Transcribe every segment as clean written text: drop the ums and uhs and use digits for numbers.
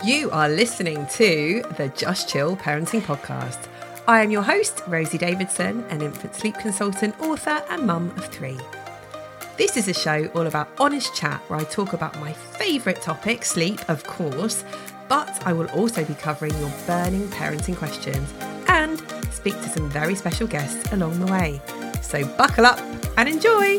You are listening to the Just Chill Parenting Podcast. I am your host, Rosie Davidson, an infant sleep consultant, author and mum of 3. This is a show all about honest chat where I talk about my favourite topic, sleep, of course, but I will also be covering your burning parenting questions and speak to some very special guests along the way. So buckle up and enjoy!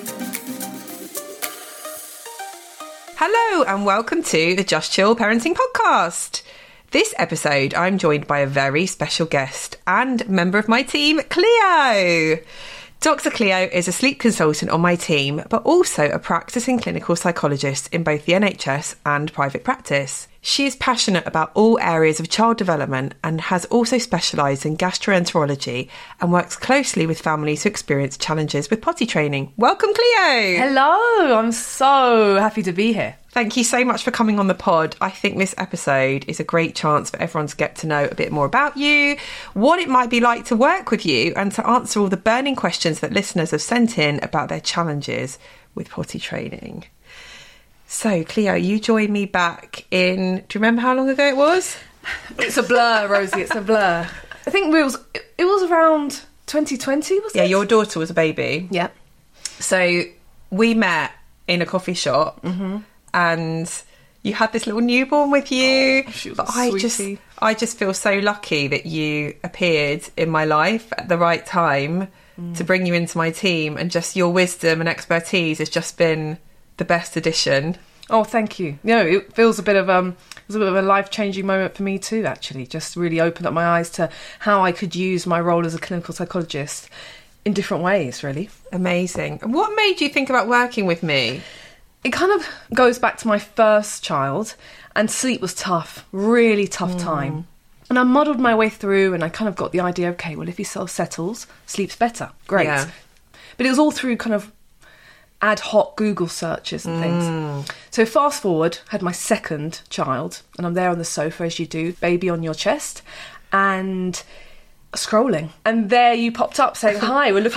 Hello and welcome to the Just Chill Parenting Podcast. This episode, I'm joined by a very special guest and member of my team, Cleo. Dr. Cleo is a sleep consultant on my team, but also a practicing clinical psychologist in both the NHS and private practice. She is passionate about all areas of child development and has also specialised in gastroenterology and works closely with families who experience challenges with potty training. Welcome, Cleo! Hello, I'm so happy to be here. Thank you so much for coming on the pod. I think this episode is a great chance for everyone to get to know a bit more about you, what it might be like to work with you, and to answer all the burning questions that listeners have sent in about their challenges with potty training. So, Cleo, you joined me back in... Do you remember how long ago it was? It's a blur, Rosie, it's a blur. I think it was around 2020, was it? Yeah, your daughter was a baby. Yeah. So, we met in a coffee shop, and you had this little newborn with you. Oh, she was but a sweetie. I just feel so lucky that you appeared in my life at the right time to bring you into my team, and just your wisdom and expertise has just been the best addition. Oh, thank you. You know, it feels a bit of it was a bit of a life-changing moment for me too, actually. Just really opened up my eyes to how I could use my role as a clinical psychologist in different ways, really. Amazing. And what made you think about working with me? It kind of goes back to my first child, and sleep was tough, really tough time. And I muddled my way through, and I kind of got the idea, okay, well, if he self-settles, sleep's better. Great. Yeah. But it was all through kind of ad hoc Google searches and things. So fast forward, had my second child, and I'm there on the sofa as you do, baby on your chest, and scrolling. And there you popped up saying, hi, we're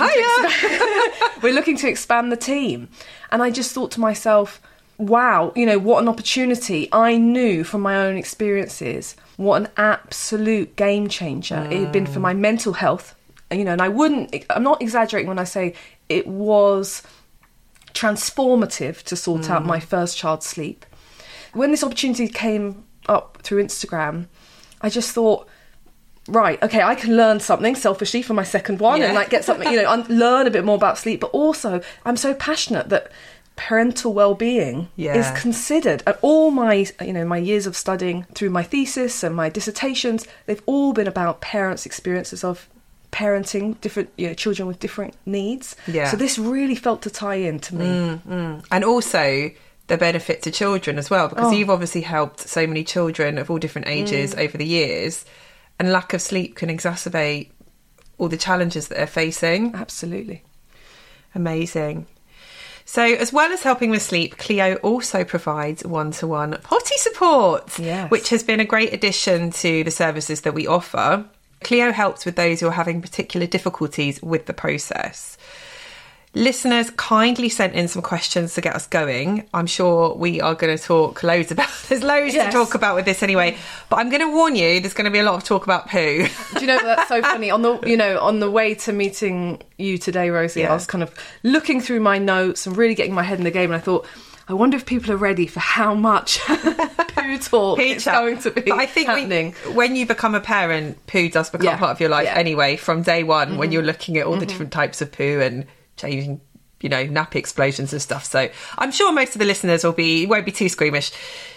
looking to expand the team. And I just thought to myself, wow, you know, what an opportunity. I knew from my own experiences what an absolute game changer it had been for my mental health. You know, and I'm not exaggerating when I say it was transformative to sort out my first child's sleep. When this opportunity came up through Instagram, I just thought, right, okay, I can learn something selfishly from my second one and like get something, you know, learn a bit more about sleep. But also, I'm so passionate that parental well-being is considered. And all my, you know, my years of studying through my thesis and my dissertations, they've all been about parents' experiences of parenting different, you know, children with different needs. So this really felt to tie in to me. And also the benefit to children as well, because you've obviously helped so many children of all different ages over the years, and lack of sleep can exacerbate all the challenges that they're facing. Absolutely. Amazing. So as well as helping with sleep, Cleo also provides one-to-one potty support, which has been a great addition to the services that we offer. Cleo helps with those who are having particular difficulties with the process. Listeners kindly sent in some questions to get us going. I'm sure we are going to talk loads about... There's loads to talk about with this anyway. But I'm going to warn you, there's going to be a lot of talk about poo. Do you know, that's so funny. On the way to meeting you today, Rosie, I was kind of looking through my notes and really getting my head in the game. And I thought, I wonder if people are ready for how much poo talk is going to be happening. When you become a parent, poo does become part of your life anyway, from day one, when you're looking at all the different types of poo and changing, you know, nappy explosions and stuff. So I'm sure most of the listeners won't be too squeamish.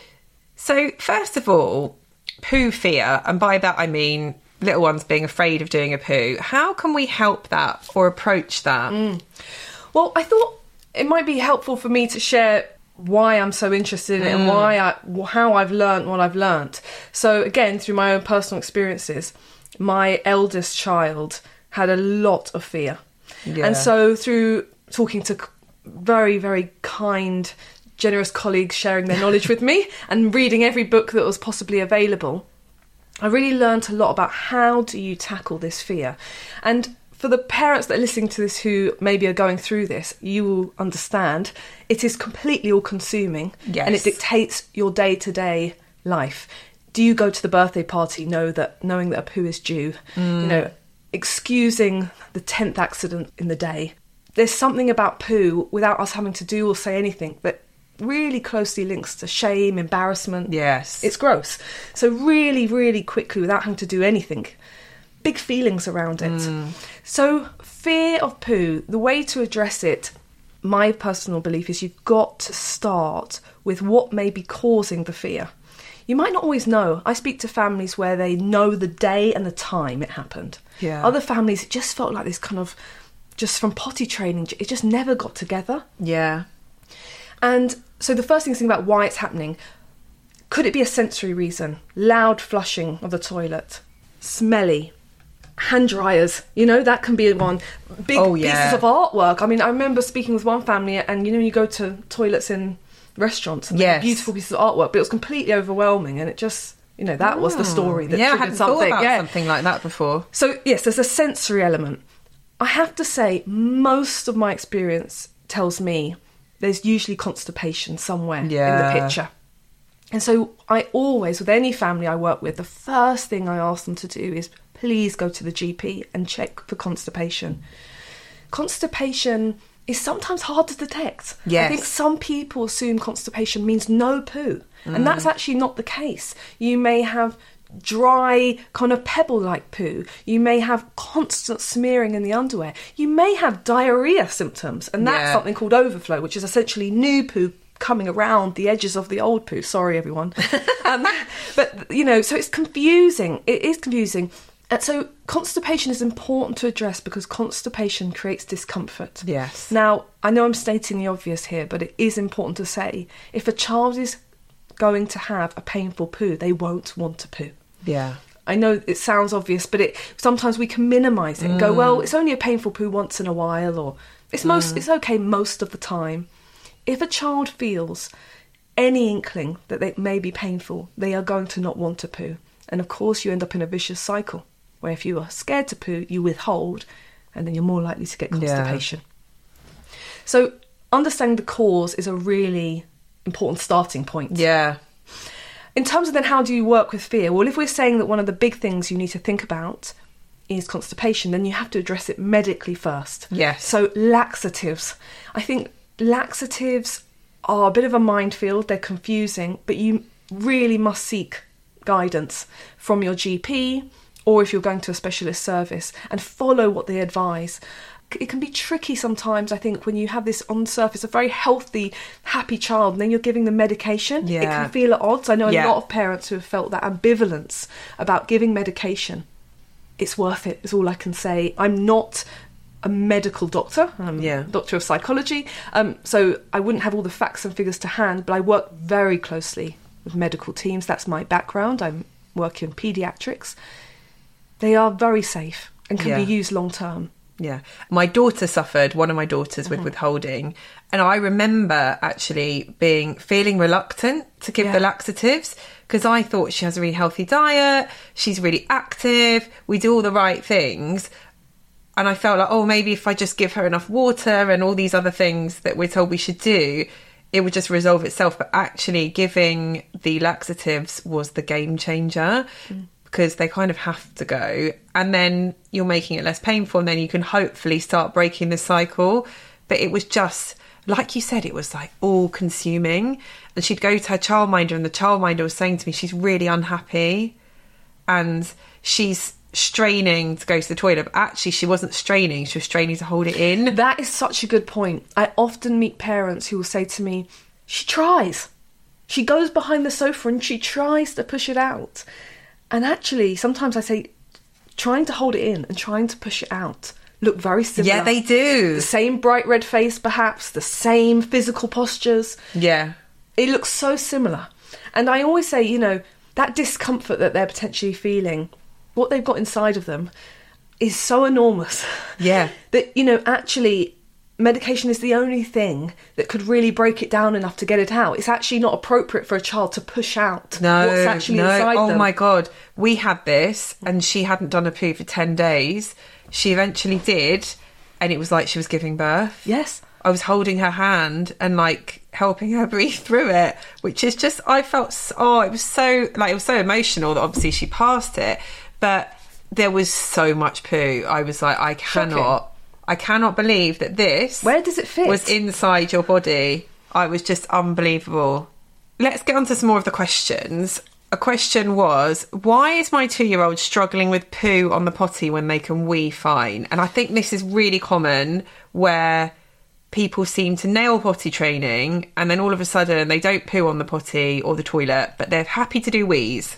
So first of all, poo fear, and by that I mean little ones being afraid of doing a poo. How can we help that or approach that? Well, I thought it might be helpful for me to share why I'm so interested in it and how I've learnt what I've learnt. So again, through my own personal experiences, my eldest child had a lot of fear. And so through talking to very, very kind, generous colleagues sharing their knowledge with me and reading every book that was possibly available, I really learnt a lot about how do you tackle this fear. And for the parents that are listening to this who maybe are going through this, you will understand it is completely all-consuming and it dictates your day-to-day life. Do you go to the birthday party knowing that a poo is due? Excusing the 10th accident in the day. There's something about poo, without us having to do or say anything, that really closely links to shame, embarrassment. Yes. It's gross. So really, really quickly, without having to do anything, big feelings around it. So fear of poo, the way to address it, my personal belief is you've got to start with what may be causing the fear. You might not always know. I speak to families where they know the day and the time it happened. Yeah. Other families, it just felt like this kind of, just from potty training, it just never got together. Yeah. And so the first thing is think about why it's happening. Could it be a sensory reason? Loud flushing of the toilet, smelly, hand dryers, that can be one. Big pieces of artwork. I mean, I remember speaking with one family, and you go to toilets in restaurants and beautiful pieces of artwork, but it was completely overwhelming, and it just, that was the story that triggered I hadn't something. Thought about something like that before. So yes, there's a sensory element. I have to say, most of my experience tells me there's usually constipation somewhere in the picture. And so I always, with any family I work with, the first thing I ask them to do is please go to the GP and check for constipation. Constipation is sometimes hard to detect. Yes. I think some people assume constipation means no poo, and that's actually not the case. You may have dry, kind of pebble-like poo. You may have constant smearing in the underwear. You may have diarrhea symptoms, and that's something called overflow, which is essentially new poo coming around the edges of the old poo. Sorry, everyone. But, so it's confusing. It is confusing. And so constipation is important to address because constipation creates discomfort. Yes. Now, I know I'm stating the obvious here, but it is important to say, if a child is going to have a painful poo, they won't want to poo. Yeah. I know it sounds obvious, but sometimes we can minimise it and go, well, it's only a painful poo once in a while, or it's okay most of the time. If a child feels any inkling that it may be painful, they are going to not want to poo. And of course, you end up in a vicious cycle, where if you are scared to poo, you withhold, and then you're more likely to get constipation. Yeah. So understanding the cause is a really important starting point. Yeah. In terms of then how do you work with fear? Well, if we're saying that one of the big things you need to think about is constipation, then you have to address it medically first. Yes. So laxatives. I think laxatives are a bit of a minefield. They're confusing, but you really must seek guidance from your GP, or if you're going to a specialist service, and follow what they advise. It can be tricky sometimes, I think, when you have this on the surface, a very healthy, happy child, and then you're giving them medication. Yeah. It can feel at odds. I know a lot of parents who have felt that ambivalence about giving medication. It's worth it, is all I can say. I'm not a medical doctor. I'm a doctor of psychology. So I wouldn't have all the facts and figures to hand, but I work very closely with medical teams. That's my background. I'm working in paediatrics. They are very safe and can be used long term. Yeah. My daughter suffered, one of my daughters, with withholding. And I remember actually feeling reluctant to give the laxatives because I thought she has a really healthy diet. She's really active. We do all the right things. And I felt like, maybe if I just give her enough water and all these other things that we're told we should do, it would just resolve itself. But actually giving the laxatives was the game changer. Because they kind of have to go, and then you're making it less painful, and then you can hopefully start breaking the cycle. But it was just, like you said, it was like all consuming. And she'd go to her childminder, and the childminder was saying to me, she's really unhappy and she's straining to go to the toilet. But actually she wasn't straining, she was straining to hold it in. That is such a good point. I often meet parents who will say to me, she tries. She goes behind the sofa and she tries to push it out. And actually, sometimes I say, trying to hold it in and trying to push it out look very similar. Yeah, they do. The same bright red face, perhaps, the same physical postures. Yeah. It looks so similar. And I always say, that discomfort that they're potentially feeling, what they've got inside of them is so enormous. Yeah. That, actually, medication is the only thing that could really break it down enough to get it out. It's actually not appropriate for a child to push out what's actually inside them. Oh my God. We had this and she hadn't done a poo for 10 days. She eventually did, and it was like she was giving birth. Yes. I was holding her hand and helping her breathe through it, which is just, I felt, it was so emotional that obviously she passed it, but there was so much poo. I was like, I cannot believe that this... Where does it fit? ...was inside your body. I was just unbelievable. Let's get on to some more of the questions. A question was, why is my 2-year-old struggling with poo on the potty when they can wee fine? And I think this is really common, where people seem to nail potty training and then all of a sudden they don't poo on the potty or the toilet, but they're happy to do wees.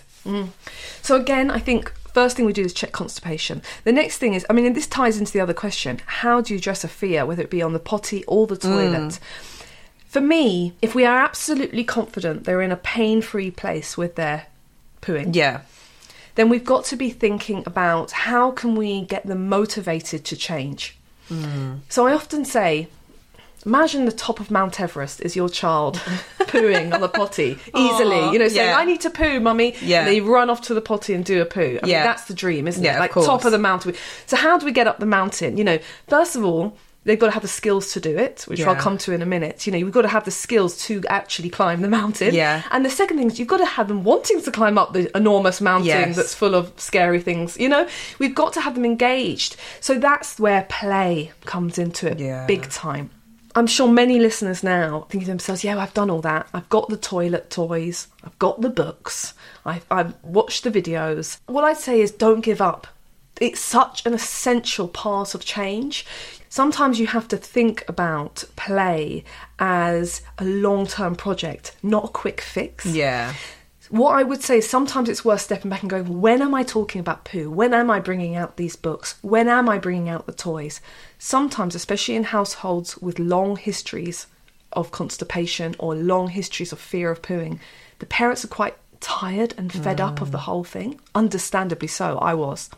So again, I think first thing we do is check constipation. The next thing is, and this ties into the other question, how do you address a fear, whether it be on the potty or the toilet? For me, if we are absolutely confident they're in a pain-free place with their pooing, then we've got to be thinking about how can we get them motivated to change. So I often say, imagine the top of Mount Everest is your child pooing on the potty easily, saying, I need to poo, mummy. And they run off to the potty and do a poo. I mean, that's the dream, isn't it? Like top of the mountain. So how do we get up the mountain? First of all, they've got to have the skills to do it, which I'll come to in a minute. You've got to have the skills to actually climb the mountain. And the second thing is you've got to have them wanting to climb up the enormous mountain that's full of scary things. We've got to have them engaged. So that's where play comes into it big time. I'm sure many listeners now think to themselves, I've done all that. I've got the toilet toys. I've got the books. I've watched the videos. What I'd say is don't give up. It's such an essential part of change. Sometimes you have to think about play as a long-term project, not a quick fix. What I would say is sometimes it's worth stepping back and going, when am I talking about poo? When am I bringing out these books? When am I bringing out the toys? Sometimes, especially in households with long histories of constipation or long histories of fear of pooing, the parents are quite tired and fed up of the whole thing. Understandably so, I was.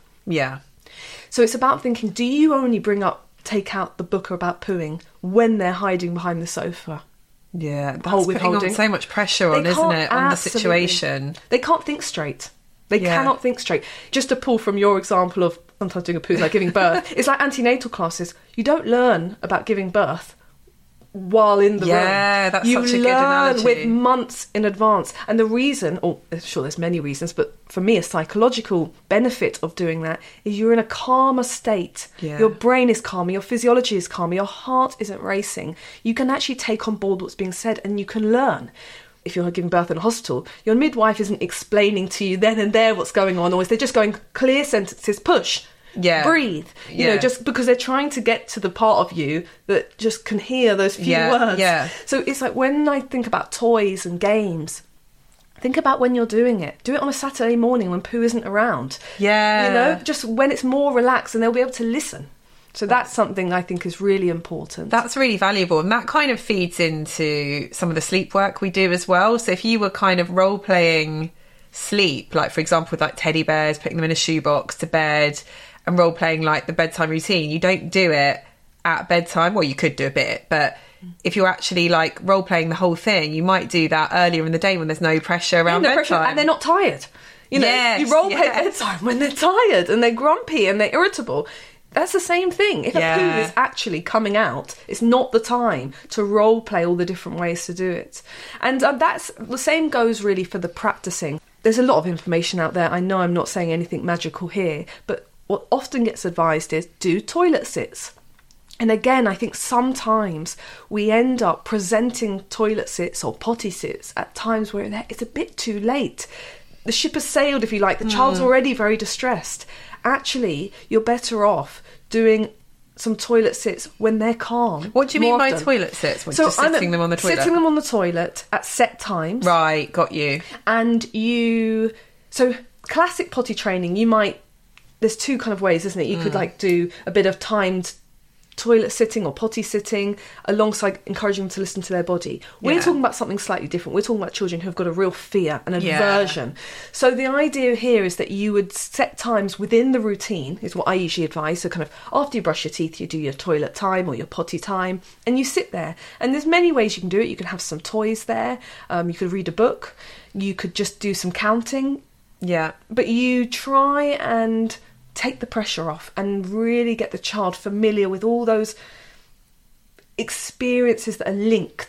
So it's about thinking, do you only take out the book about pooing when they're hiding behind the sofa? That's putting on so much pressure on, isn't it, on the situation. They can't think straight. They cannot think straight. Just to pull from your example of sometimes doing a poo, like giving birth, it's like antenatal classes. You don't learn about giving birth while in the room. That's such a good analogy. You learn with months in advance. And the reason, I'm sure there's many reasons, but for me a psychological benefit of doing that is you're in a calmer state. Your brain is calmer, your physiology is calmer, your heart isn't racing. You can actually take on board what's being said and you can learn. If you're giving birth in a hospital, your midwife isn't explaining to you then and there what's going on, or is they just going clear sentences, push, breathe, just because they're trying to get to the part of you that just can hear those few words. So it's like when I think about toys and games, think about when you're doing it. Do it on a Saturday morning when poo isn't around. Just when it's more relaxed and they'll be able to listen. So that's something I think is really important. That's really valuable. And that kind of feeds into some of the sleep work we do as well. So if you were kind of role-playing sleep, like for example with like teddy bears, putting them in a shoebox to bed and role-playing like the bedtime routine, you don't do it at bedtime. Well, you could do a bit, but if you're actually like role-playing the whole thing, you might do that earlier in the day when there's no pressure around bedtime. Pressure, and they're not tired. You role-play bedtime when they're tired and they're grumpy and they're irritable. That's the same thing. If a poo is actually coming out, it's not the time to role play all the different ways to do it. And that's the same goes really for the practicing. There's a lot of information out there. I know I'm not saying anything magical here, but what often gets advised is do toilet sits. And again, I think sometimes we end up presenting toilet sits or potty sits at times where it's a bit too late. The ship has sailed, if you like. The child's already very distressed. Actually, you're better off doing some toilet sits when they're calm. What do you mean by toilet sits? So just sitting them on the toilet? Sitting them on the toilet at set times. Right, got you. And so classic potty training, there's two kind of ways, isn't it? You could like do a bit of timed toilet sitting or potty sitting alongside encouraging them to listen to their body. We're talking about something slightly different. We're talking about children who've got a real fear and aversion. So the idea here is that you would set times within the routine, is what I usually advise. So kind of after you brush your teeth, you do your toilet time or your potty time and you sit there. And there's many ways you can do it. You can have some toys there. You could read a book. You could just do some counting. But you try and take the pressure off and really get the child familiar with all those experiences that are linked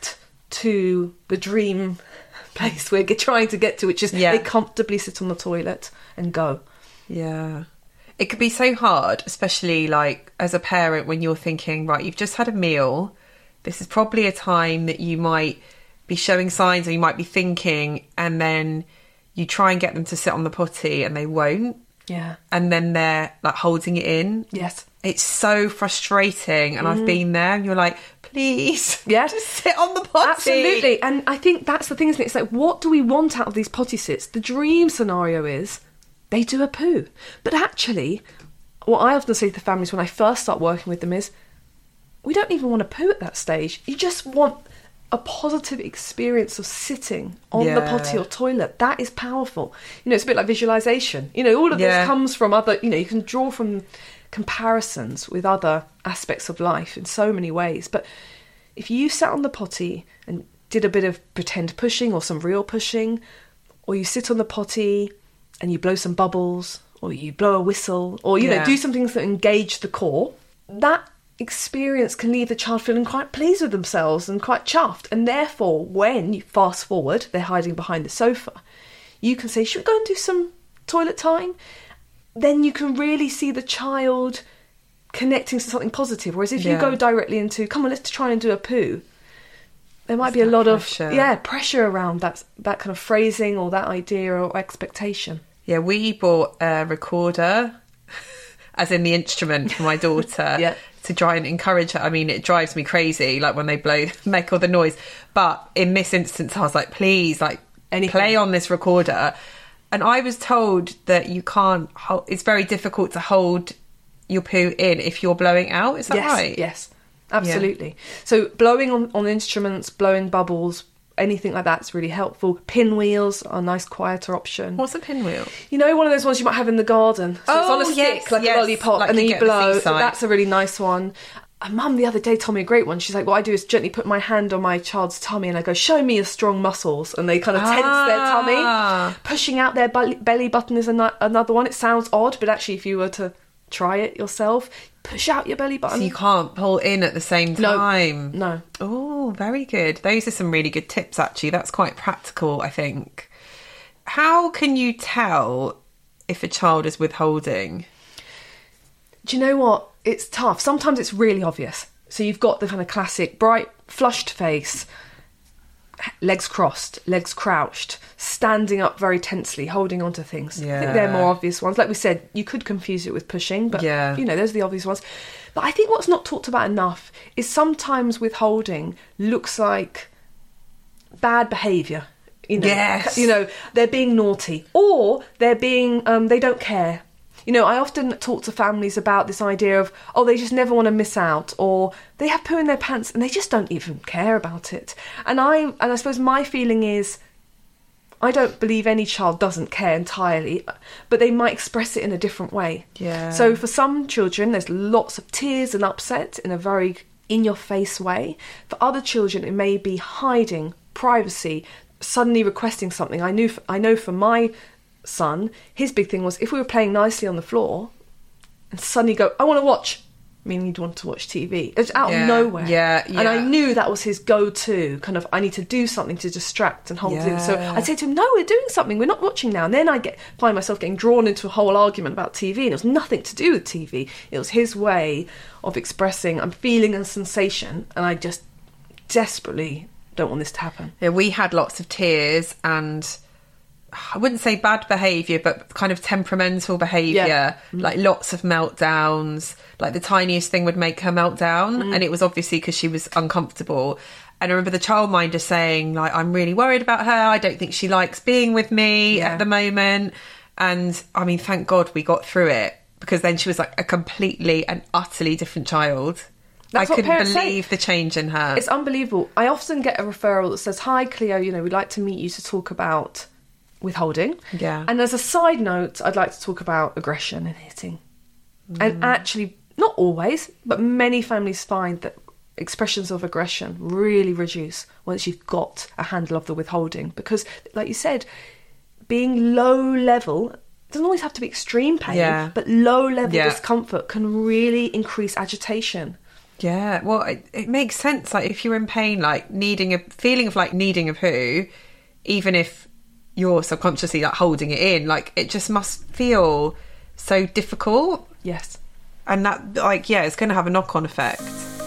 to the dream place we're trying to get to, which is they comfortably sit on the toilet and go. Yeah. It could be so hard, especially like as a parent, when you're thinking, right, you've just had a meal. This is probably a time that you might be showing signs, or you might be thinking, and then you try and get them to sit on the potty and they won't. Yeah. And then they're like holding it in. Yes. It's so frustrating. And I've been there, and you're like, please, just sit on the potty. Absolutely. And I think that's the thing, isn't it? It's like, what do we want out of these potty sits? The dream scenario is they do a poo. But actually, what I often say to the families when I first start working with them is, we don't even want to poo at that stage. You just want a positive experience of sitting on the potty or toilet. That is powerful. You know, it's a bit like visualization. You know, all of this comes from other, you know, you can draw from comparisons with other aspects of life in so many ways. But if you sat on the potty and did a bit of pretend pushing or some real pushing, or you sit on the potty and you blow some bubbles, or you blow a whistle, or, you know, do some things that engage the core, that experience can leave the child feeling quite pleased with themselves and quite chuffed. And therefore, when you fast forward, they're hiding behind the sofa, you can say, should we go and do some toilet time? Then you can really see the child connecting to something positive. Whereas if you go directly into, come on, let's try and do a poo, there might be a lot of pressure around that kind of phrasing or that idea or expectation. Yeah, we bought a recorder, as in the instrument, for my daughter to try and encourage her. I mean, it drives me crazy, like when they make all the noise. But in this instance, I was like, please, like, play on this recorder. And I was told that you can't, it's very difficult to hold your poo in if you're blowing out. Is that right? Yes, absolutely. Yeah. So blowing on instruments, blowing bubbles, anything like that's really helpful. Pinwheels are a nice quieter option. What's a pinwheel? You know, one of those ones you might have in the garden. So it's on a stick, like a lollipop, like, and then you blow. So that's a really nice one. A mum the other day told me a great one. She's like, what I do is gently put my hand on my child's tummy and I go, show me your strong muscles. And they kind of tense their tummy. Pushing out their belly button is another one. It sounds odd, but actually if you were to try it yourself, push out your belly button. So you can't pull in at the same time? No. Oh, very good. Those are some really good tips, actually. That's quite practical, I think. How can you tell if a child is withholding? Do you know what? It's tough. Sometimes it's really obvious. So you've got the kind of classic bright, flushed face, legs crossed, legs crouched, standing up very tensely, holding onto things. I think they're more obvious ones. Like we said, you could confuse it with pushing, but, you know, those are the obvious ones. But I think what's not talked about enough is sometimes withholding looks like bad behaviour. You know, you know, they're being naughty, or they're being, they don't care. You know, I often talk to families about this idea of, oh, they just never want to miss out, or they have poo in their pants and they just don't even care about it. And I suppose my feeling is, I don't believe any child doesn't care entirely, but they might express it in a different way. Yeah. So for some children, there's lots of tears and upset in a very in-your-face way. For other children, it may be hiding, privacy, suddenly requesting something. I know for my son, his big thing was if we were playing nicely on the floor and suddenly go, I want to watch, meaning he'd want to watch TV. It's out of nowhere. And I knew that was his go-to, kind of, I need to do something to distract and hold him. So I'd say to him, no, we're doing something, we're not watching now. And then I find myself getting drawn into a whole argument about TV, and it was nothing to do with TV. It was his way of expressing, I'm feeling a sensation, and I just desperately don't want this to happen. Yeah, we had lots of tears and I wouldn't say bad behaviour, but kind of temperamental behaviour, like lots of meltdowns, like the tiniest thing would make her meltdown. And it was obviously because she was uncomfortable. And I remember the childminder saying, like, I'm really worried about her. I don't think she likes being with me at the moment. And I mean, thank God we got through it, because then she was like a completely and utterly different child. That's I couldn't believe the change in her. It's unbelievable. I often get a referral that says, hi, Cleo, you know, we'd like to meet you to talk about withholding. And as a side note, I'd like to talk about aggression and hitting. And actually, not always, but many families find that expressions of aggression really reduce once you've got a handle of the withholding. Because, like you said, being low level doesn't always have to be extreme pain, but low level discomfort can really increase agitation. Yeah, well, it makes sense. Like, if you're in pain, like needing a needing a poo, even if you're subconsciously like holding it in, like it just must feel so difficult. Yes. And that, like, yeah, it's going to have a knock-on effect.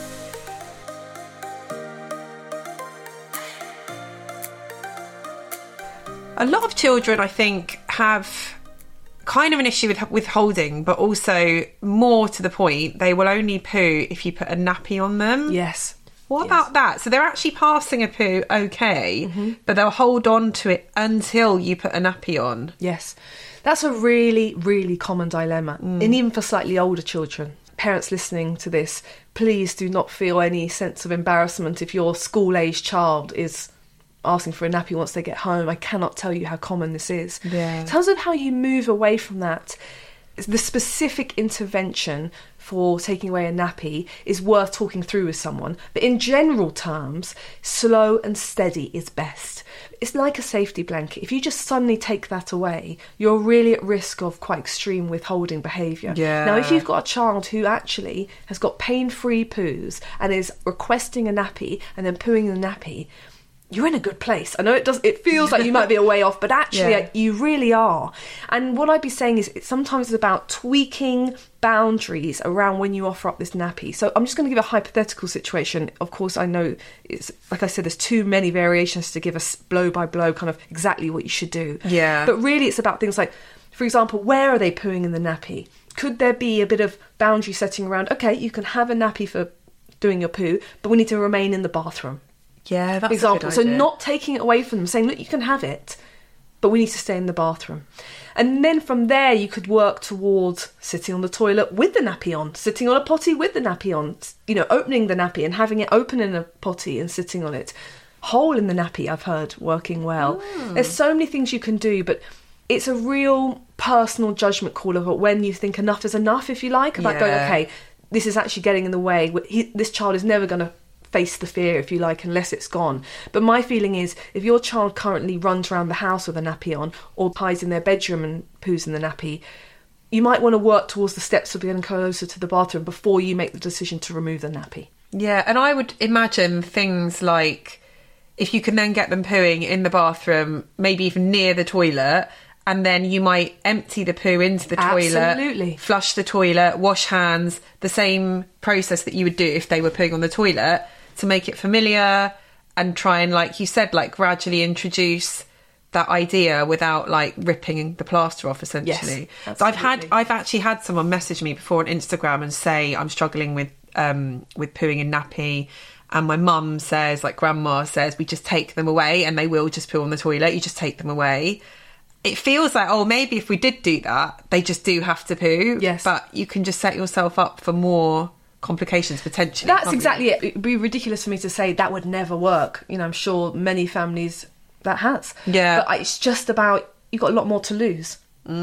A lot of children, I think, have kind of an issue with withholding, but also more to the point, they will only poo if you put a nappy on them. Yes. What about that? So they're actually passing a poo okay, but they'll hold on to it until you put a nappy on. Yes. That's a really, really common dilemma. And even for slightly older children. Parents listening to this, please do not feel any sense of embarrassment if your school-aged child is asking for a nappy once they get home. I cannot tell you how common this is. Yeah. In terms of how you move away from that, the specific intervention for taking away a nappy is worth talking through with someone. But in general terms, slow and steady is best. It's like a safety blanket. If you just suddenly take that away, you're really at risk of quite extreme withholding behaviour. Yeah. Now, if you've got a child who actually has got pain-free poos and is requesting a nappy and then pooing in the nappy, you're in a good place. I know it feels like you might be a way off, but actually you really are. And what I'd be saying is sometimes it's about tweaking boundaries around when you offer up this nappy. So I'm just going to give a hypothetical situation. Of course, I know it's, like I said, there's too many variations to give us blow by blow kind of exactly what you should do. Yeah. But really it's about things like, for example, where are they pooing in the nappy? Could there be a bit of boundary setting around, okay, you can have a nappy for doing your poo, but we need to remain in the bathroom. Yeah, that's example. a good So idea. not taking it away from them, saying, look, you can have it, but we need to stay in the bathroom. And then from there, you could work towards sitting on the toilet with the nappy on, sitting on a potty with the nappy on, you know, opening the nappy and having it open in a potty and sitting on it. Hole in the nappy, I've heard, working well. There's so many things you can do, but it's a real personal judgment call of when you think enough is enough, if you like, about going, okay, this is actually getting in the way. This child is never going to face the fear, if you like, unless it's gone. But my feeling is, if your child currently runs around the house with a nappy on or hides in their bedroom and poos in the nappy, you might want to work towards the steps of getting closer to the bathroom before you make the decision to remove the nappy. Yeah, and I would imagine things like, if you can then get them pooing in the bathroom, maybe even near the toilet, and then you might empty the poo into the toilet, Absolutely. flush the toilet, wash hands, the same process that you would do if they were pooing on the toilet, to make it familiar and try and, like you said, like gradually introduce that idea without like ripping the plaster off, essentially. Yes, so absolutely. I've actually had someone message me before on Instagram and say I'm struggling with pooing in nappy, and my mum says, like grandma says, we just take them away and they will just poo on the toilet. You just take them away. It feels like, oh, maybe if we did do that, they just do have to poo. Yes. But you can just set yourself up for more complications potentially. That's can't exactly you? it. It'd be ridiculous for me to say that would never work. You know, I'm sure many families that has. Yeah. But it's just about, you've got a lot more to lose.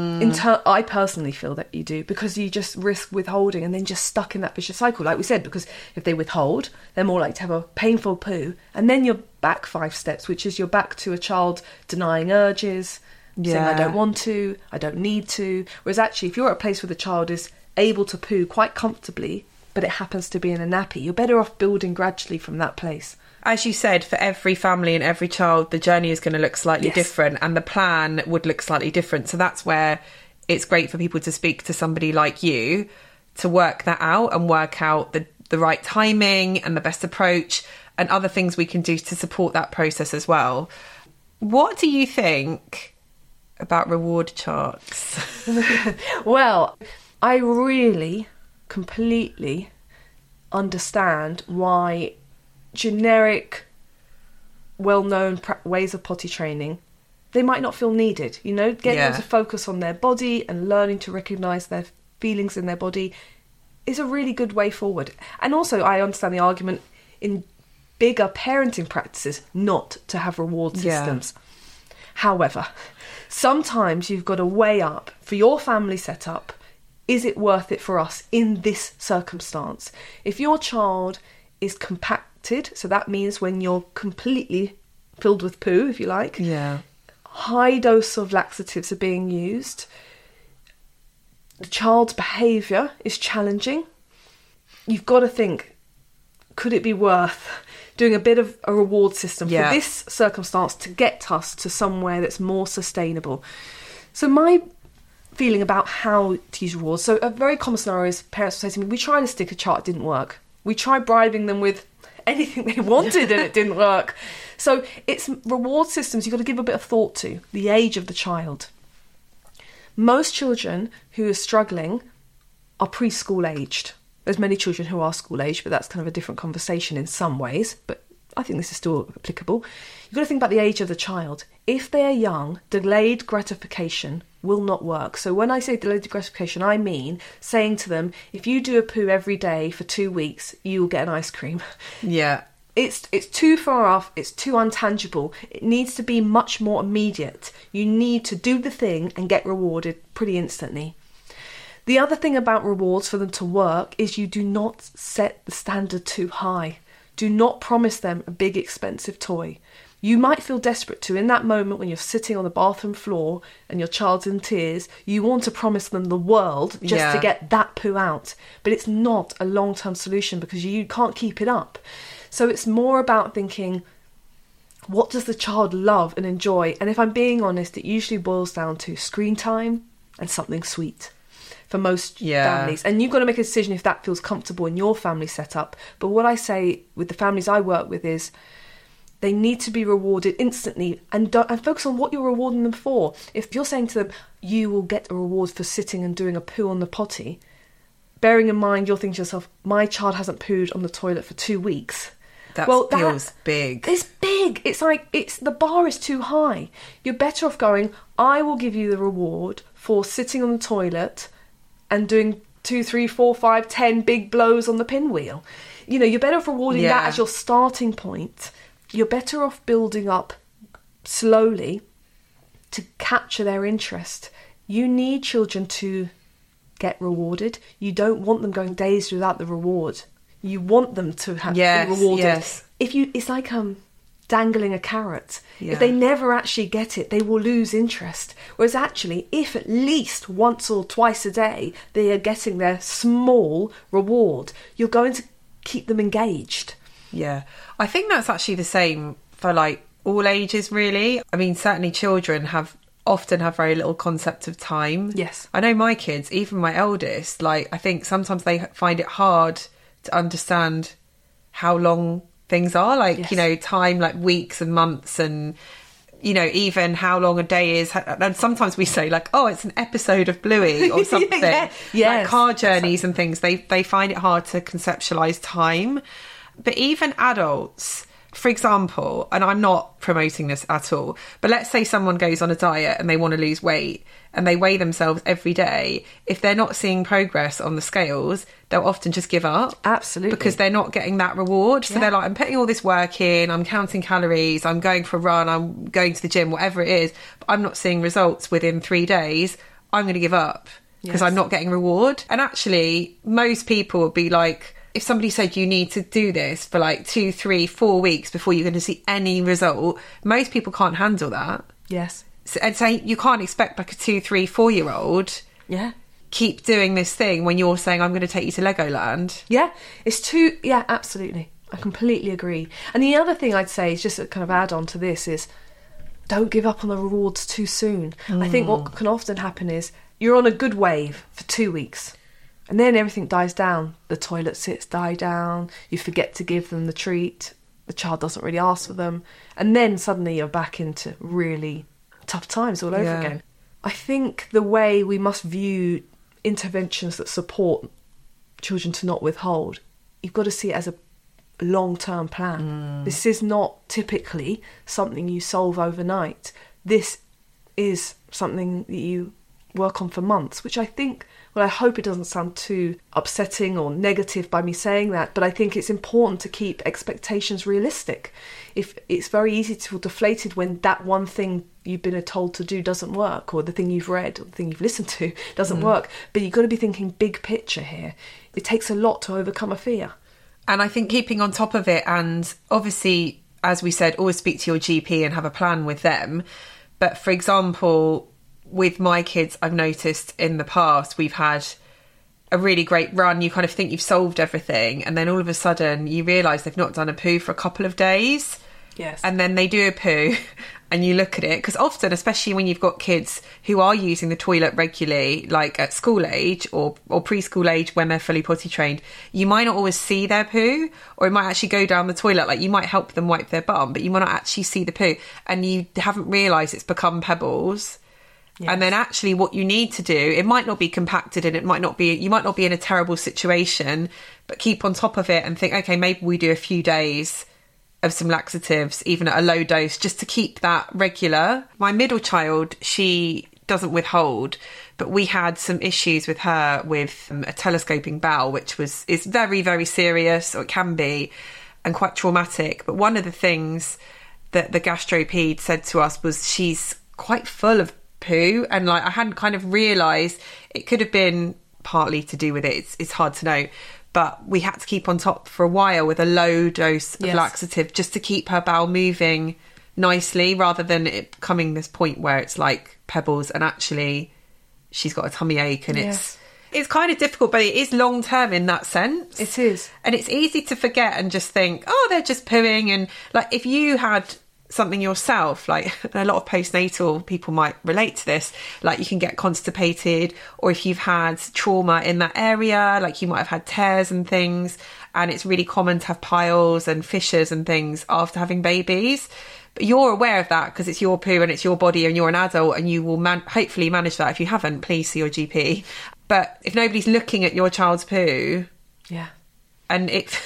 I personally feel that you do, because you just risk withholding and then just stuck in that vicious cycle, like we said, because if they withhold, they're more likely to have a painful poo, and then you're back 5 steps, which is you're back to a child denying urges, saying I don't want to, I don't need to. Whereas actually, if you're at a place where the child is able to poo quite comfortably, but it happens to be in a nappy, you're better off building gradually from that place. As you said, for every family and every child, the journey is going to look slightly Yes. different, and the plan would look slightly different. So that's where it's great for people to speak to somebody like you to work that out and work out the right timing and the best approach and other things we can do to support that process as well. What do you think about reward charts? Well, I really completely understand why generic, well-known ways of potty training, they might not feel needed. You know, getting them to focus on their body and learning to recognise their feelings in their body is a really good way forward. And also, I understand the argument in bigger parenting practices not to have reward systems. However, sometimes you've got to weigh up, for your family setup, is it worth it for us in this circumstance? If your child is compacted, so that means when you're completely filled with poo, if you like, high dose of laxatives are being used, the child's behaviour is challenging, you've got to think, could it be worth doing a bit of a reward system for Yeah. this circumstance to get us to somewhere that's more sustainable? So my feeling about how to use rewards. So a very common scenario is parents will say to me, we tried a sticker chart, it didn't work. We tried bribing them with anything they wanted and it didn't work. So it's reward systems you've got to give a bit of thought to, the age of the child. Most children who are struggling are preschool aged. There's many children who are school aged, but that's kind of a different conversation in some ways. But I think this is still applicable. You've got to think about the age of the child. If they are young, delayed gratification will not work. So when I say delayed gratification, I mean saying to them, if you do a poo every day for 2 weeks, you will get an ice cream. Yeah. It's too far off, it's too untangible. It needs to be much more immediate. You need to do the thing and get rewarded pretty instantly. The other thing about rewards for them to work is you do not set the standard too high. Do not promise them a big expensive toy. You might feel desperate to, in that moment when you're sitting on the bathroom floor and your child's in tears, you want to promise them the world just to get that poo out. But it's not a long-term solution because you can't keep it up. So it's more about thinking, what does the child love and enjoy? And if I'm being honest, it usually boils down to screen time and something sweet for most families. And you've got to make a decision if that feels comfortable in your family setup. But what I say with the families I work with is they need to be rewarded instantly and focus on what you're rewarding them for. If you're saying to them, you will get a reward for sitting and doing a poo on the potty, bearing in mind you're thinking to yourself, my child hasn't pooed on the toilet for 2 weeks. That feels big. It's big. It's like the bar is too high. You're better off going, I will give you the reward for sitting on the toilet and doing 2, 3, 4, 5, 10 big blows on the pinwheel. You know, you're better off rewarding that as your starting point. You're better off building up slowly to capture their interest. You need children to get rewarded. You don't want them going days without the reward. You want them to be rewarded. Yes. It's like dangling a carrot. Yeah. If they never actually get it, they will lose interest. Whereas actually, if at least once or twice a day they are getting their small reward, you're going to keep them engaged. Yeah. I think that's actually the same for like all ages, really. I mean, certainly children often have very little concept of time. Yes. I know my kids, even my eldest, like I think sometimes they find it hard to understand how long things are, like, you know, time, like weeks and months, and, you know, even how long a day is. And sometimes we say like, oh, it's an episode of Bluey or something. Like car journeys and things. They find it hard to conceptualise time. But even adults, for example, and I'm not promoting this at all, but let's say someone goes on a diet and they want to lose weight and they weigh themselves every day. If they're not seeing progress on the scales, they'll often just give up. Absolutely. Because they're not getting that reward. So they're like, I'm putting all this work in, I'm counting calories, I'm going for a run, I'm going to the gym, whatever it is, but I'm not seeing results within 3 days. I'm going to give up because I'm not getting reward. And actually, most people would be like, if somebody said you need to do this for like 2, 3, 4 weeks before you're going to see any result, most people can't handle that. Yes. And so you can't expect like a 2, 3, 4-year-old keep doing this thing when you're saying, I'm going to take you to Legoland. Yeah, absolutely. I completely agree. And the other thing I'd say is just a kind of add on to this is don't give up on the rewards too soon. I think what can often happen is you're on a good wave for 2 weeks. And then everything dies down. The toilet sits die down. You forget to give them the treat. The child doesn't really ask for them. And then suddenly you're back into really tough times all over again. I think the way we must view interventions that support children to not withhold, you've got to see it as a long-term plan. This is not typically something you solve overnight. This is something that you work on for months, which I think... Well, I hope it doesn't sound too upsetting or negative by me saying that, but I think it's important to keep expectations realistic. If it's very easy to feel deflated when that one thing you've been told to do doesn't work, or the thing you've read or the thing you've listened to doesn't work, but you've got to be thinking big picture here. It takes a lot to overcome a fear. And I think keeping on top of it, and obviously, as we said, always speak to your GP and have a plan with them. But for example, with my kids, I've noticed in the past we've had a really great run, you kind of think you've solved everything, and then all of a sudden you realise they've not done a poo for a couple of days. Yes. And then they do a poo and you look at it, because often, especially when you've got kids who are using the toilet regularly, like at school age or preschool age when they're fully potty trained, you might not always see their poo, or it might actually go down the toilet. Like, you might help them wipe their bum, but you might not actually see the poo, and you haven't realised it's become pebbles. Yes. And then actually what you need to do, it might not be compacted and you might not be in a terrible situation, but keep on top of it and think, okay, maybe we do a few days of some laxatives, even at a low dose, just to keep that regular. My middle child, she doesn't withhold, but we had some issues with her with a telescoping bowel, which is very, very serious, or it can be, and quite traumatic. But one of the things that the gastropede said to us was she's quite full of poo, and like, I hadn't kind of realised. It could have been partly to do with it, it's hard to know. But we had to keep on top for a while with a low dose of laxative, just to keep her bowel moving nicely, rather than it coming this point where it's like pebbles and actually she's got a tummy ache, and it's kind of difficult, but it is long term in that sense. It is. And it's easy to forget and just think, oh, they're just pooing. And like, if you had something yourself, like a lot of postnatal people might relate to this, like you can get constipated, or if you've had trauma in that area, like you might have had tears and things, and it's really common to have piles and fissures and things after having babies. But you're aware of that because it's your poo and it's your body and you're an adult, and you will hopefully manage that. If you haven't, please see your GP. But if nobody's looking at your child's poo, and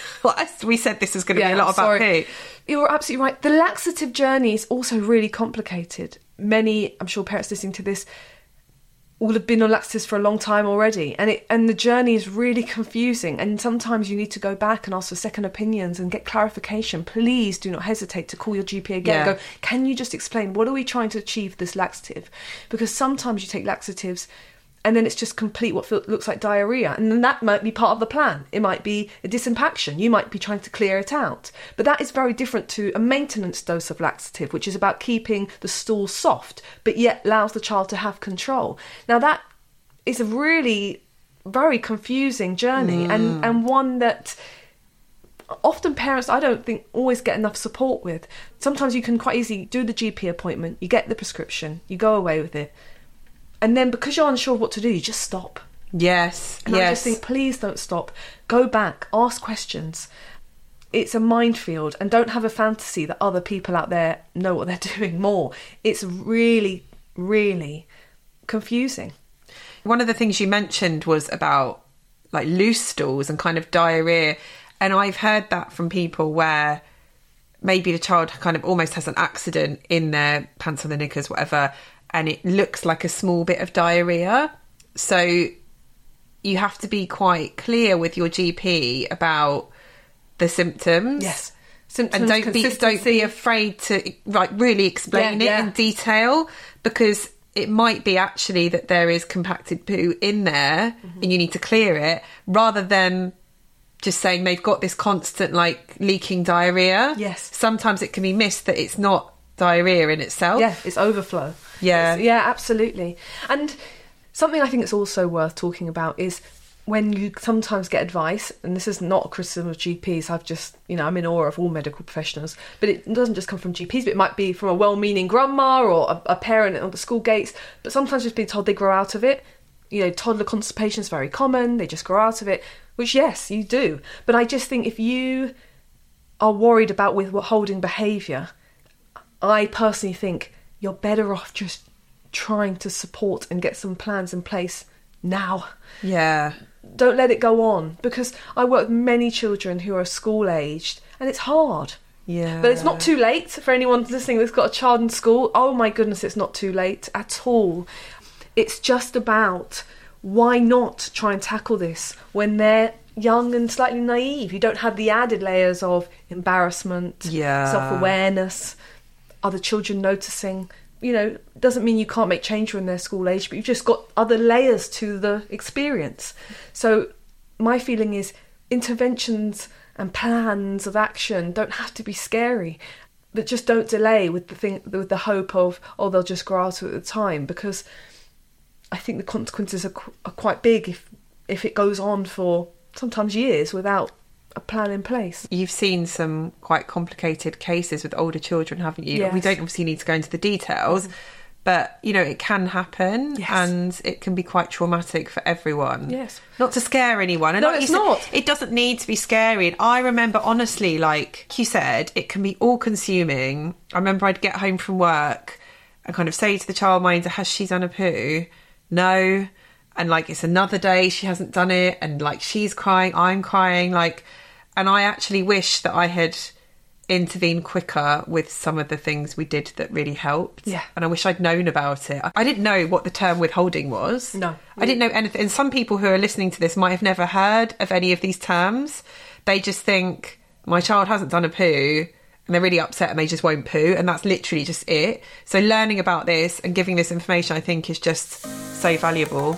we said this is going to be a lot about poo. You're absolutely right. The laxative journey is also really complicated. Many, I'm sure parents listening to this, will have been on laxatives for a long time already, and the journey is really confusing, and sometimes you need to go back and ask for second opinions and get clarification. Please do not hesitate to call your GP again and go, can you just explain, what are we trying to achieve with this laxative? Because sometimes you take laxatives and then it's just complete what looks like diarrhoea. And then that might be part of the plan. It might be a disimpaction. You might be trying to clear it out. But that is very different to a maintenance dose of laxative, which is about keeping the stool soft, but yet allows the child to have control. Now, that is a really very confusing journey, and one that often parents, I don't think, always get enough support with. Sometimes you can quite easily do the GP appointment, you get the prescription, you go away with it, and then because you're unsure of what to do, you just stop. Yes. And I just think, please don't stop. Go back, ask questions. It's a minefield, and don't have a fantasy that other people out there know what they're doing more. It's really, really confusing. One of the things you mentioned was about like loose stools and kind of diarrhoea. And I've heard that from people where maybe the child kind of almost has an accident in their pants or their knickers, whatever, and it looks like a small bit of diarrhoea. So you have to be quite clear with your GP about the symptoms. Yes. Symptoms, and don't be afraid to like really explain it in detail, because it might be actually that there is compacted poo in there and you need to clear it, rather than just saying they've got this constant like leaking diarrhoea. Yes. Sometimes it can be missed that it's not diarrhoea in itself. Yeah, it's overflow. Yeah. Yeah, absolutely. And something I think it's also worth talking about is when you sometimes get advice, and this is not a criticism of GPs, I've just, I'm in awe of all medical professionals, but it doesn't just come from GPs, but it might be from a well-meaning grandma or a parent on the school gates, but sometimes just being told they grow out of it. Toddler constipation is very common, they just grow out of it, which, yes, you do. But I just think if you are worried about withholding behaviour, I personally think you're better off just trying to support and get some plans in place now. Yeah. Don't let it go on, because I work with many children who are school-aged, and it's hard. Yeah. But it's not too late for anyone listening that's got a child in school. Oh my goodness, it's not too late at all. It's just about, why not try and tackle this when they're young and slightly naive? You don't have the added layers of embarrassment, self-awareness, other children noticing. Doesn't mean you can't make change when they're school age, but you've just got other layers to the experience. So my feeling is interventions and plans of action don't have to be scary, but just don't delay with the hope of, they'll just grow out at the time, because I think the consequences are quite big if if it goes on for sometimes years without a plan in place. You've seen some quite complicated cases with older children, haven't you? Yes. We don't obviously need to go into the details, but, you know, it can happen, Yes. and it can be quite traumatic for everyone. Yes. Not to scare anyone. And No, like it's you said, not. It doesn't need to be scary. And I remember, honestly, like you said, it can be all-consuming. I remember I'd get home from work and kind of say to the childminder, has she done a poo? No. And, like, it's another day, she hasn't done it. And, like, she's crying, I'm crying. Like, and I actually wish that I had intervene quicker with some of the things we did that really helped. Yeah. And I wish I'd known about it. I didn't know what the term withholding was. No. I didn't know anything. And some people who are listening to this might have never heard of any of these terms. They just think, my child hasn't done a poo, and they're really upset and they just won't poo, and that's literally just it. So learning about this and giving this information, I think, is just so valuable.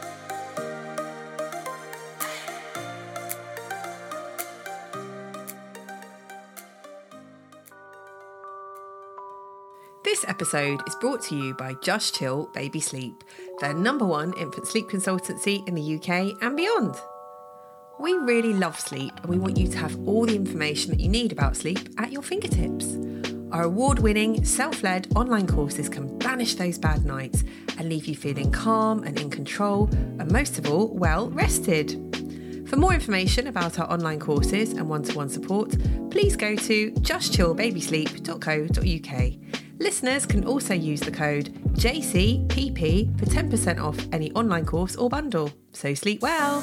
This episode is brought to you by Just Chill Baby Sleep, their #1 infant sleep consultancy in the UK and beyond. We really love sleep, and we want you to have all the information that you need about sleep at your fingertips. Our award-winning, self-led online courses can banish those bad nights and leave you feeling calm and in control, and most of all, well rested. For more information about our online courses and one-to-one support, please go to justchillbabysleep.co.uk. Listeners can also use the code JCPP for 10% off any online course or bundle. So sleep well.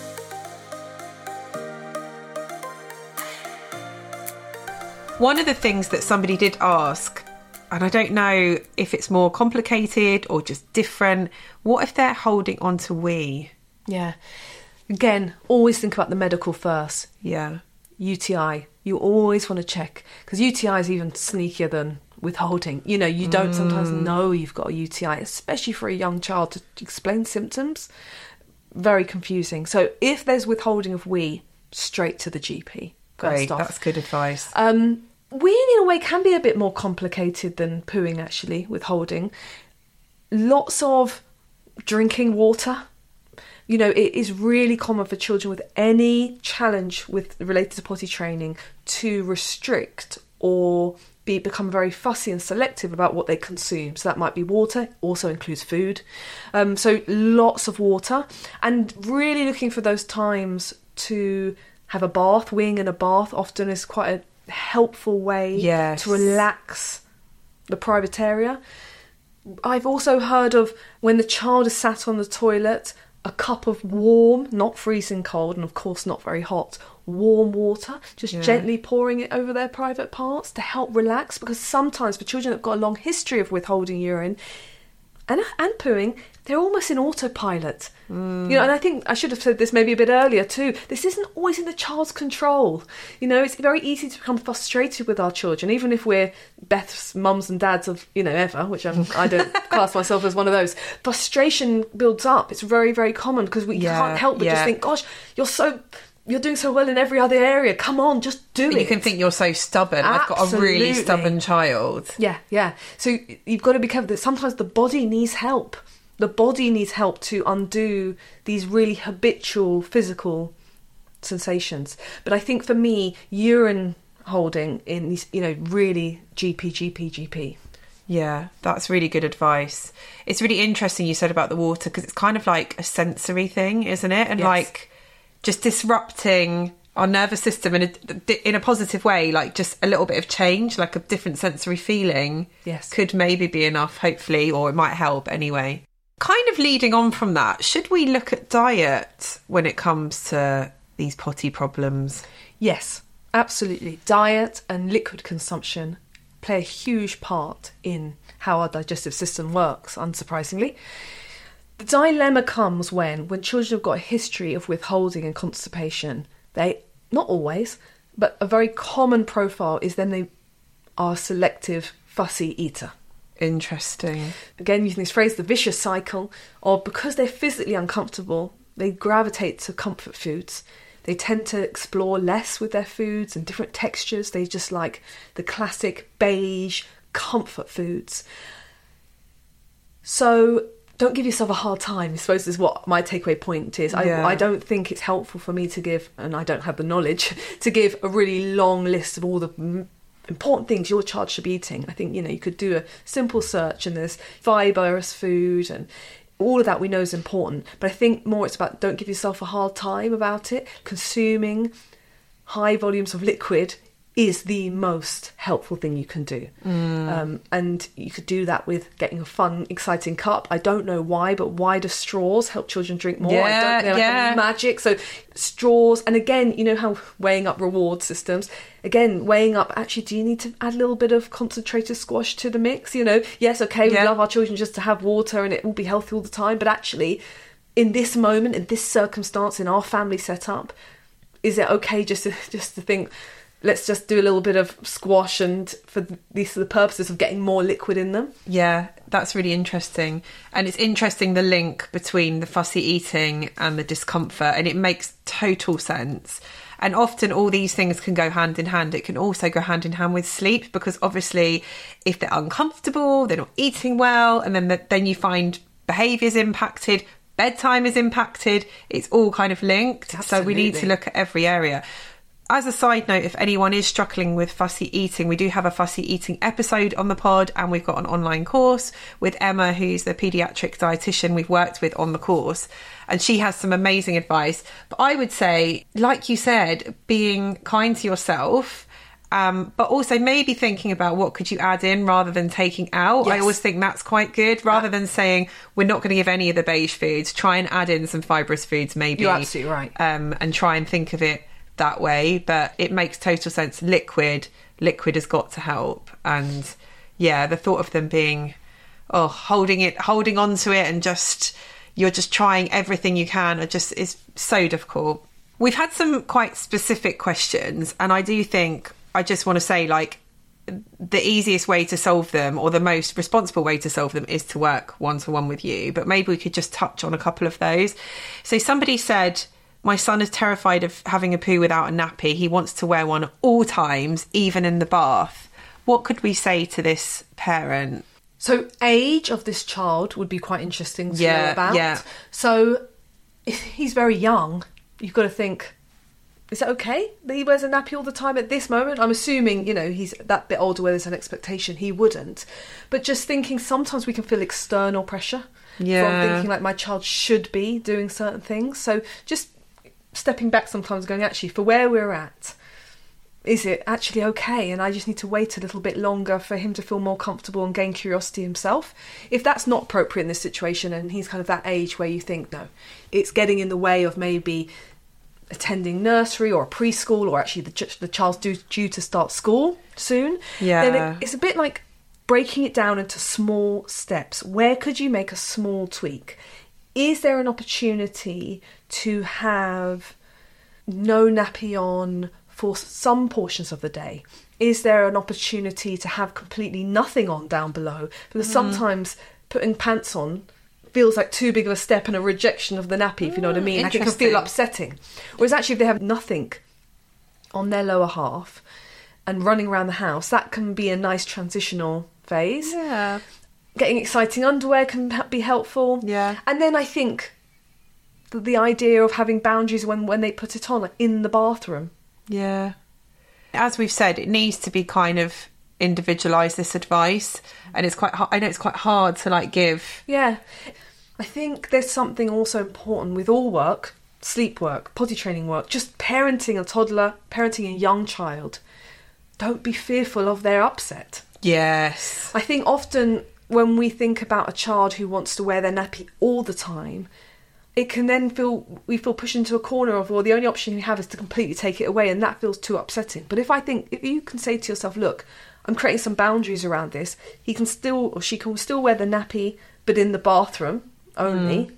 One of the things that somebody did ask, and I don't know if it's more complicated or just different, what if they're holding on to wee? Yeah. Again, always think about the medical first. Yeah. UTI. You always want to check, because UTI is even sneakier than withholding. You know, you don't sometimes know you've got a UTI, especially for a young child, to explain symptoms. Very confusing. So if there's withholding of wee, straight to the GP. Great, First off. that's good advice. Weeing in a way can be a bit more complicated than pooing, actually, withholding. Lots of drinking water. You know, it is really common for children with any challenge related to potty training to restrict or become very fussy and selective about what they consume. So that might be water, also includes food. So lots of water, and really looking for those times to have a bath. Weeing in a bath often is quite a helpful way to relax the private area. I've also heard of when the child is sat on the toilet, a cup of warm, not freezing cold, and of course not very hot, warm water, just gently pouring it over their private parts to help relax, because sometimes for children that have got a long history of withholding urine and pooing, they're almost in autopilot. You know, and I think I should have said this maybe a bit earlier too. This isn't always in the child's control. You know, it's very easy to become frustrated with our children, even if we're Beth's mums and dads of, you know, ever, which I don't class myself as one of those. Frustration builds up. It's very, very common, because we can't help but just think, gosh, you're doing so well in every other area. Come on, just do it. You can think you're so stubborn. I've got a really stubborn child. Yeah. So you've got to be careful that sometimes the body needs help. The body needs help to undo these really habitual physical sensations. But I think for me, urine holding in these, you know, really GP. Yeah, that's really good advice. It's really interesting you said about the water, because it's kind of like a sensory thing, isn't it? And like just disrupting our nervous system in a positive way, like just a little bit of change, like a different sensory feeling could maybe be enough, hopefully, or it might help anyway. Kind of leading on from that, should we look at diet when it comes to these potty problems? Yes, absolutely. Diet and liquid consumption play a huge part in how our digestive system works, unsurprisingly. The dilemma comes when children have got a history of withholding and constipation. They, not always, but a very common profile is then they are a selective, fussy eater. Interesting. Again, using this phrase, the vicious cycle, or because they're physically uncomfortable, they gravitate to comfort foods. They tend to explore less with their foods and different textures. They just like the classic beige comfort foods. So don't give yourself a hard time, I suppose, is what my takeaway point is. I don't think it's helpful for me to give, and I don't have the knowledge, to give a really long list of all the important things your child should be eating. I think, you could do a simple search, and there's fibrous food and all of that we know is important. But I think more it's about, don't give yourself a hard time about it. Consuming high volumes of liquid is the most helpful thing you can do. And you could do that with getting a fun, exciting cup. I don't know why, but wider straws help children drink more. I don't know any magic. So straws, and again, you know how weighing up reward systems, again, weighing up, actually, do you need to add a little bit of concentrated squash to the mix? Yes, okay, we love our children just to have water and it will be healthy all the time, but actually, in this moment, in this circumstance, in our family setup, is it okay just to think, let's just do a little bit of squash, and for these are the purposes of getting more liquid in them? Yeah, that's really interesting. And it's interesting, the link between the fussy eating and the discomfort, and it makes total sense. And often all these things can go hand in hand. It can also go hand in hand with sleep, because obviously if they're uncomfortable, they're not eating well, and then you find behaviour's impacted, bedtime is impacted. It's all kind of linked. Absolutely. So we need to look at every area. As a side note, if anyone is struggling with fussy eating, we do have a fussy eating episode on the pod, and we've got an online course with Emma, who's the paediatric dietitian we've worked with on the course, and she has some amazing advice. But I would say, like you said, being kind to yourself, but also maybe thinking about what could you add in rather than taking out. Yes. I always think that's quite good. Rather than saying we're not going to give any of the beige foods, try and add in some fibrous foods maybe. You're absolutely right. And try and think of it that way. But it makes total sense. Liquid has got to help. And the thought of them being holding on to it, and you're just trying everything you can, is so difficult. We've had some quite specific questions, and I do think I just want to say, like, the easiest way to solve them, or the most responsible way to solve them, is to work one-to-one with you. But maybe we could just touch on a couple of those. So somebody said, my son is terrified of having a poo without a nappy. He wants to wear one at all times, even in the bath. What could we say to this parent? So age of this child would be quite interesting to know about. Yeah. So if he's very young, you've got to think, is it okay that he wears a nappy all the time at this moment? I'm assuming, he's that bit older where there's an expectation he wouldn't. But just thinking, sometimes we can feel external pressure from thinking like my child should be doing certain things. So just stepping back sometimes, going, actually, for where we're at, is it actually okay? And I just need to wait a little bit longer for him to feel more comfortable and gain curiosity himself. If that's not appropriate in this situation, and he's kind of that age where you think, no, it's getting in the way of maybe attending nursery or a preschool, or actually the child's due to start school soon, then it's a bit like breaking it down into small steps. Where could you make a small tweak? Is there an opportunity to have no nappy on for some portions of the day? Is there an opportunity to have completely nothing on down below? Because sometimes putting pants on feels like too big of a step and a rejection of the nappy, if you know what I mean. Like, it can feel upsetting. Whereas actually, if they have nothing on their lower half and running around the house, that can be a nice transitional phase. Yeah. Getting exciting underwear can be helpful. Yeah. And then I think the idea of having boundaries when they put it on, like in the bathroom. Yeah. As we've said, it needs to be kind of individualised, this advice. And I know it's quite hard to give. Yeah. I think there's something also important with all work, sleep work, potty training work, just parenting a toddler, parenting a young child. Don't be fearful of their upset. Yes. I think often when we think about a child who wants to wear their nappy all the time, it can then we feel pushed into a corner of, well, the only option you have is to completely take it away, and that feels too upsetting. But if you can say to yourself, look, I'm creating some boundaries around this, he can still, or she can still wear the nappy, but in the bathroom only,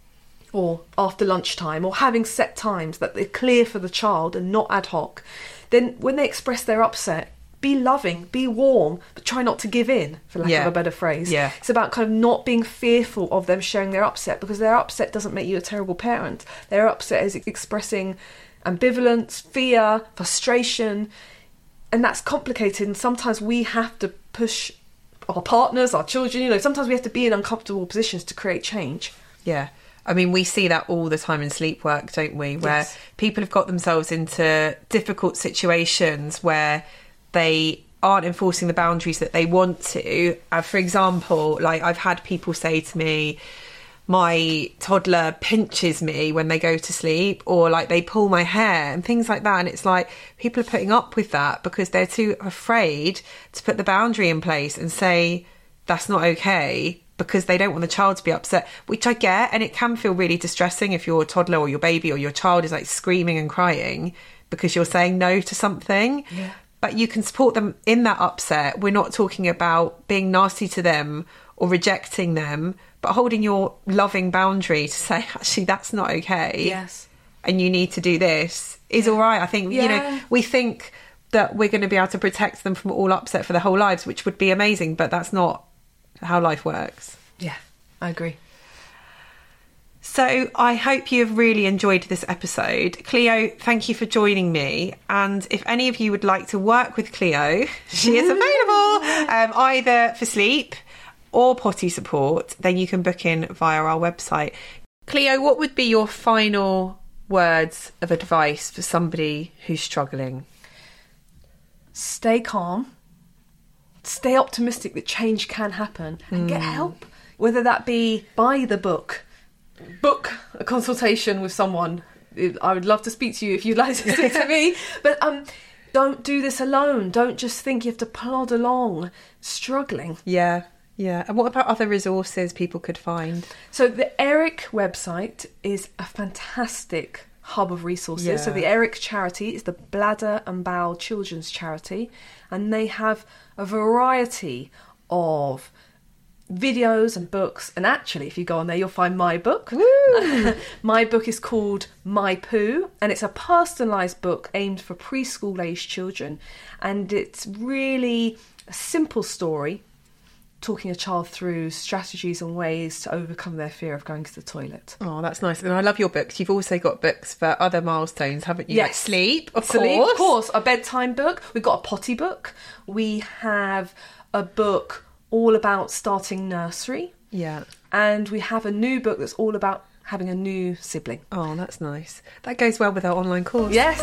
or after lunchtime, or having set times that they're clear for the child and not ad hoc, then when they express their upset, be loving, be warm, but try not to give in, for lack of a better phrase. Yeah. It's about kind of not being fearful of them sharing their upset, because their upset doesn't make you a terrible parent. Their upset is expressing ambivalence, fear, frustration, and that's complicated. And sometimes we have to push our partners, our children. You know, sometimes we have to be in uncomfortable positions to create change. Yeah. I mean, we see that all the time in sleep work, don't we? Where Yes. people have got themselves into difficult situations where they aren't enforcing the boundaries that they want to. For example, like I've had people say to me, my toddler pinches me when they go to sleep, or like they pull my hair and things like that. And it's like people are putting up with that because they're too afraid to put the boundary in place and say that's not okay, because they don't want the child to be upset, which I get. And it can feel really distressing if your toddler or your baby or your child is like screaming and crying because you're saying no to something. Yeah. But you can support them in that upset. We're not talking about being nasty to them or rejecting them, but holding your loving boundary to say, actually, that's not okay. Yes. And you need to do this is all right. I think, you know, Yeah. we think that we're going to be able to protect them from all upset for their whole lives, which would be amazing, but that's not how life works. Yeah, I agree. So I hope you've really enjoyed this episode. Cleo, thank you for joining me. And if any of you would like to work with Cleo, she is available either for sleep or potty support, then you can book in via our website. Cleo, what would be your final words of advice for somebody who's struggling? Stay calm. Stay optimistic that change can happen, and get help. Whether that be buy the book a consultation with someone. I would love to speak to you if you'd like to speak to me. But don't do this alone. Don't just think you have to plod along struggling. Yeah. And what about other resources people could find? So the ERIC website is a fantastic hub of resources. Yeah. So the ERIC charity is the Bladder and Bowel Children's Charity, and they have a variety of videos and books. And actually, if you go on there, you'll find my book. My book is called My Poo, and it's a personalised book aimed for preschool aged children, and it's really a simple story talking a child through strategies and ways to overcome their fear of going to the toilet. Oh, that's nice. And I love your books. You've also got books for other milestones, haven't you? Yes. Like sleep, of Sleep, course. of course. A bedtime book. We've got a potty book. We have a book all about starting nursery. Yeah. And we have a new book that's all about having a new sibling. Oh, that's nice. That goes well with our online course. Yes.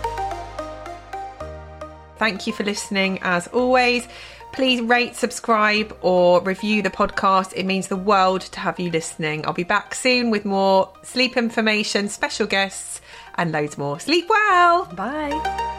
Thank you for listening, as always. Please rate, subscribe or review the podcast. It means the world to have you listening. I'll be back soon with more sleep information, special guests and loads more. Sleep well. Bye.